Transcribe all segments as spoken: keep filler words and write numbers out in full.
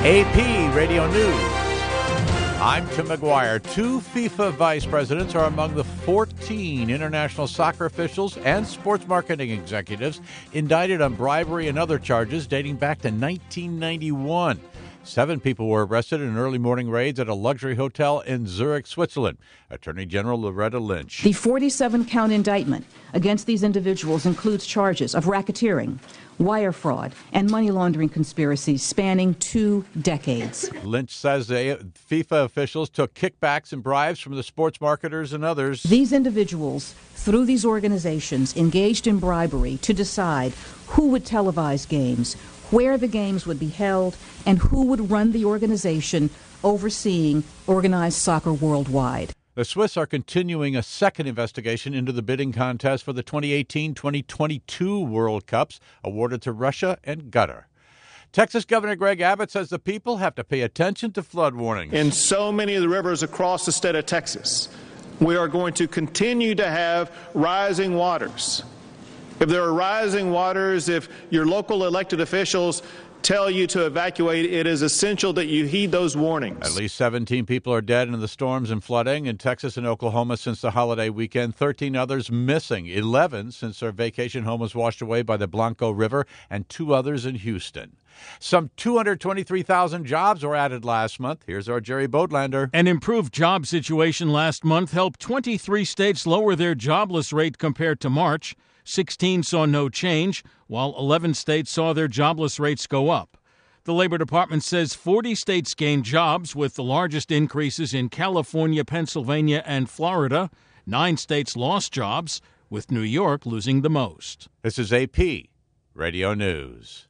A P Radio News. I'm Tim McGuire. Two FIFA vice presidents are among the fourteen international soccer officials and sports marketing executives indicted on bribery and other charges dating back to nineteen ninety-one. Seven people were arrested in early morning raids at a luxury hotel in Zurich, Switzerland. Attorney General Loretta Lynch. The forty-seven count indictment against these individuals includes charges of racketeering, wire fraud, and money laundering conspiracies spanning two decades. Lynch says the FIFA officials took kickbacks and bribes from the sports marketers and others. These individuals, through these organizations, engaged in bribery to decide who would televise games, where the games would be held, and who would run the organization overseeing organized soccer worldwide. The Swiss are continuing a second investigation into the bidding contest for the twenty eighteen twenty twenty-two World Cups awarded to Russia and Qatar. Texas Governor Greg Abbott says the people have to pay attention to flood warnings. In so many of the rivers across the state of Texas, we are going to continue to have rising waters. If there are rising waters, if your local elected officials tell you to evacuate, it is essential that you heed those warnings. At least seventeen people are dead in the storms and flooding in Texas and Oklahoma since the holiday weekend. thirteen others missing, eleven since their vacation home was washed away by the Blanco River, and two others in Houston. Some two hundred twenty-three thousand jobs were added last month. Here's our Jerry Bodlander. An improved job situation last month helped twenty-three states lower their jobless rate compared to March. sixteen saw no change, while eleven states saw their jobless rates go up. The Labor Department says forty states gained jobs, with the largest increases in California, Pennsylvania, and Florida. Nine states lost jobs, with New York losing the most. This is A P Radio News.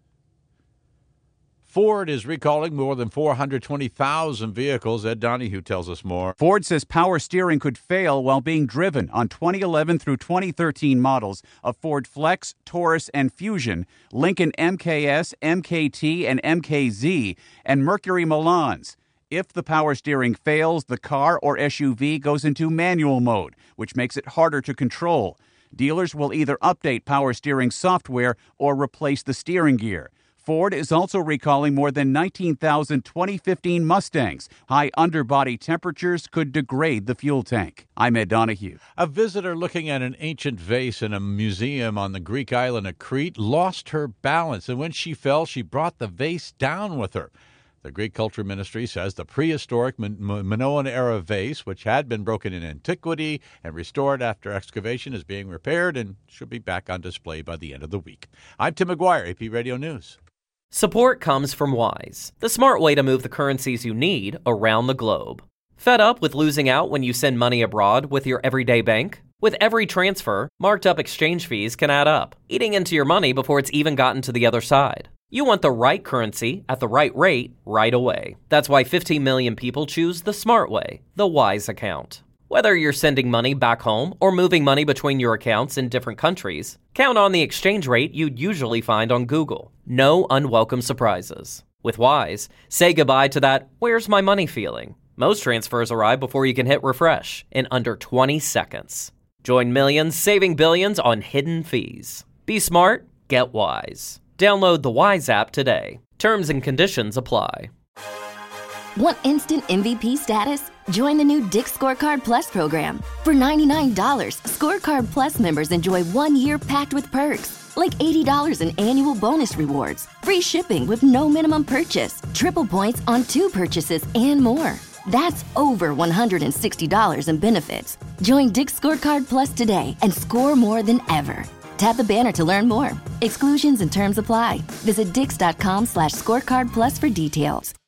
Ford is recalling more than four hundred twenty thousand vehicles. Ed Donahue tells us more. Ford says power steering could fail while being driven on twenty eleven through twenty thirteen models of Ford Flex, Taurus, and Fusion, Lincoln M K S, M K T, and M K Z, and Mercury Milans. If the power steering fails, the car or S U V goes into manual mode, which makes it harder to control. Dealers will either update power steering software or replace the steering gear. Ford is also recalling more than nineteen thousand twenty fifteen Mustangs. High underbody temperatures could degrade the fuel tank. I'm Ed Donahue. A visitor looking at an ancient vase in a museum on the Greek island of Crete lost her balance, and when she fell, she brought the vase down with her. The Greek Culture Ministry says the prehistoric Minoan-era vase, which had been broken in antiquity and restored after excavation, is being repaired and should be back on display by the end of the week. I'm Tim McGuire, A P Radio News. Support comes from Wise, the smart way to move the currencies you need around the globe. Fed up with losing out when you send money abroad with your everyday bank? With every transfer, marked up exchange fees can add up, eating into your money before it's even gotten to the other side. You want the right currency at the right rate right away. That's why fifteen million people choose the smart way, the Wise account. Whether you're sending money back home or moving money between your accounts in different countries, count on the exchange rate you'd usually find on Google. No unwelcome surprises. With Wise, say goodbye to that "where's my money" feeling. Most transfers arrive before you can hit refresh in under twenty seconds. Join millions saving billions on hidden fees. Be smart, get Wise. Download the Wise app today. Terms and conditions apply. Want instant M V P status? Join the new Dick's Scorecard Plus program. For ninety-nine dollars, Scorecard Plus members enjoy one year packed with perks, like eighty dollars in annual bonus rewards, free shipping with no minimum purchase, triple points on two purchases, and more. That's over one hundred sixty dollars in benefits. Join Dick's Scorecard Plus today and score more than ever. Tap the banner to learn more. Exclusions and terms apply. Visit dix.com slash scorecard plus for details.